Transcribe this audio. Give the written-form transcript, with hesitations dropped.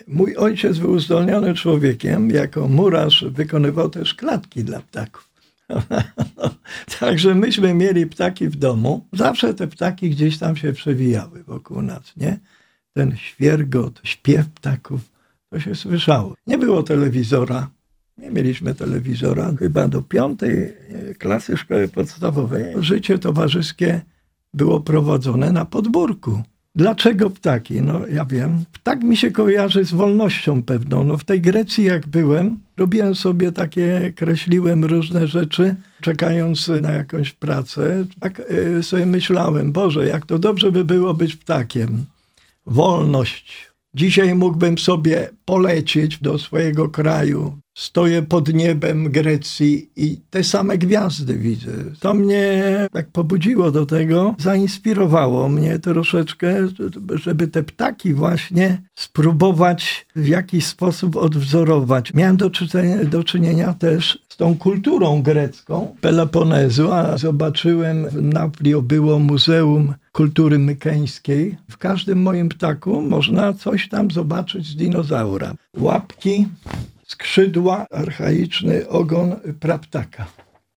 mój ojciec był uzdolnionym człowiekiem. Jako murarz wykonywał też klatki dla ptaków. Także myśmy mieli ptaki w domu. Zawsze te ptaki gdzieś tam się przewijały wokół nas, nie? Ten świergot, śpiew ptaków, to się słyszało. Nie było telewizora. Nie mieliśmy telewizora. Chyba do 5. klasy szkoły podstawowej życie towarzyskie było prowadzone na podwórku. Dlaczego ptaki? No ja wiem. Ptak mi się kojarzy z wolnością pewną. No w tej Grecji jak byłem, robiłem sobie takie, kreśliłem różne rzeczy, czekając na jakąś pracę. Tak sobie myślałem, Boże, jak to dobrze by było być ptakiem. Wolność. Dzisiaj mógłbym sobie polecieć do swojego kraju. Stoję pod niebem Grecji i te same gwiazdy widzę. To mnie tak pobudziło do tego, zainspirowało mnie troszeczkę, żeby te ptaki właśnie spróbować w jakiś sposób odwzorować. Miałem do czynienia też z tą kulturą grecką Peloponezu, a zobaczyłem w Naplio było Muzeum Kultury Mykeńskiej. W każdym moim ptaku można coś tam zobaczyć z dinozaura. Łapki, skrzydła, archaiczny ogon praptaka.